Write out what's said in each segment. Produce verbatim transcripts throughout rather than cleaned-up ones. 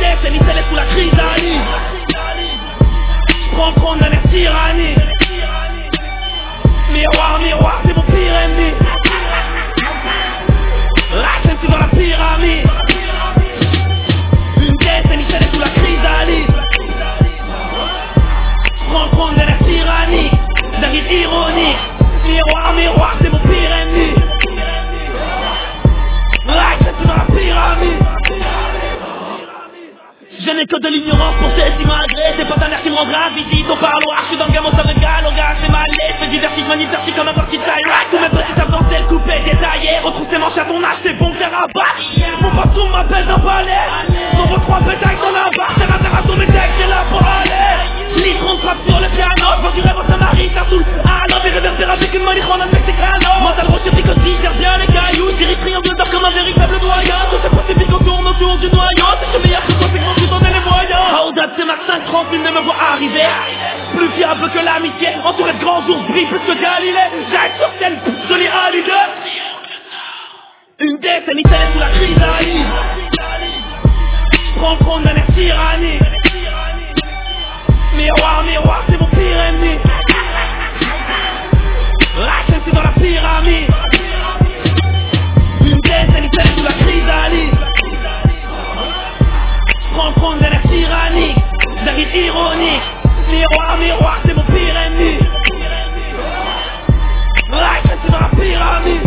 décennie scellée sous la chrysalide. J'prends le trône d'un air tyrannique. Miroir, miroir, c'est mon pire ennemi. La scène dans la pyramide. Une décennie scellée sous la chrysalide. J'prends le trône d'un air tyrannique. D'un rire ironique. Miroir, miroir, c'est mon pire ennemi. La scène dans la pyramide. Je n'ai que de l'ignorance pour celle qui m'a agréé. C'est pas ta mère qui me rendra visite au parloir. Je suis dans le gamin, ça me gale, au gars, c'est mal laid. Fais divertis, magnifique comme un parti de taille. Tous mes petits tapent dans le coupé, détaillé. Retrouve tes manches à ton âge, c'est bon, faire un bar. Mon patron m'appelle d'un palais. Nombre trois pétailles dans un bar. Terre à terre à tourner tech, c'est là pour aller. Litron de frappe sur le piano. Quand tu rêves, ça m'arrive, ça saoule. Ah non, des réverbères avec une marijuana, avec tes crânes. Mental rocher, aussi, gère bien les cailloux. Dirige triangle d'or comme un véritable doyen. Tout c'est possible qu'on tourne autour du noyau. C'est que meilleur que toi, c'est que je t'en ai les moyens. Hold up, c'est Max cinq trente, il ne me voit arriver. Plus fiable que l'amitié, entouré de grands ours, brille plus que Galilée. J'arrive sur scène, Johnny Hallyday. Une décennie scellée sous la chrysalide. J'prends le trône d'un air tyrannique. Miroir, miroir, c'est mon pire ennemi. La scène c'est dans la pyramide. Une décennie scellée sous la chrysalide. J'prends le trône d'un air tyrannique. D'un rire ironique. Miroir, miroir, c'est mon pire ennemi. La scène c'est dans la pyramide.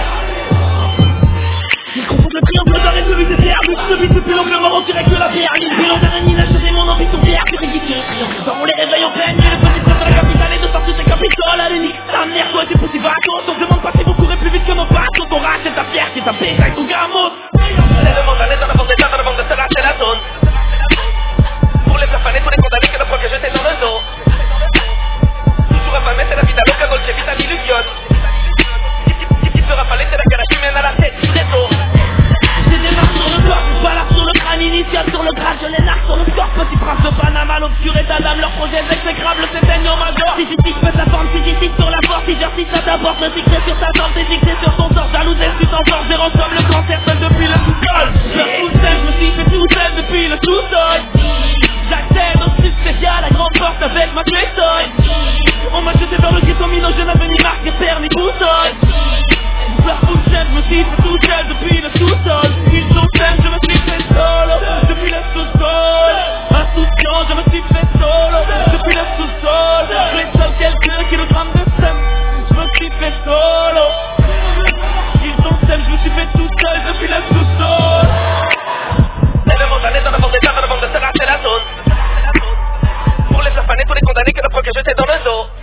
Ils confondent le triangle d'or et celui des pierres. Le celui depuis l'angle mort, on dirait que la pierre. L'île en dernier inachevé, mon ambition pierre. C'est ridicule, triangle on les réveille en pleine nuit. Le petit de la capitale et de sortir ses capitoles. Allez, nique ta mère, toi c'est possible à cause. On se demande pas si vous courez plus vite que nos bateaux. Ton rage, c'est ta pierre, c'est ta paix, c'est ton gamos. C'est le monde, allez dans la bande d'état, dans la bande de cela, c'est la zone. Pour les faire faner, tous les condamnés que la fois que jeté dans le dos. Toujours affamé, c'est la vie d'Aloca, Dolce Vita, l'illusion. Qui fera faller, c'est la garage humaine à la tête du réseau. J'ai des marques sur le corps, balard sur le crâne, initial sur le crâne, je les narque sur le corps. Petit prince de Panama, l'obscur et d'Adam, leur projet exécrable s'éteignent au major. Si tu pète la forme, si j'y sur la force, si j'y ça t'apporte, le fixé sur ta jambe, t'es fixé sur ton sort, jalouse et tu t'en sors, zéro comme le cancer, seul depuis le sous-sol. Je tout seul, je me suis fait tout seul depuis le sous-sol. J'accède au succès via la grande porte avec ma clé-toy. On m'a jeté dans le ghetto minot, je n'avais ni marque, ni père, ni boussole. Je pleure tout seul, je me suis fait tout seul depuis le sous-sol. Ils sont seuls, je me suis fait solo depuis le sous-sol. Insouciant, je me suis fait solo depuis le sous-sol. Je les seul quelques kilogrammes de sel, je me suis fait solo. Ils sont seuls, je me suis fait tout seul depuis le sous-sol. C'est le monde, allez dans la bande d'état, dans la bande de cela, c'est la zone. Pour les faire faner, tous les condamnés que la fois que jeté dans le dos.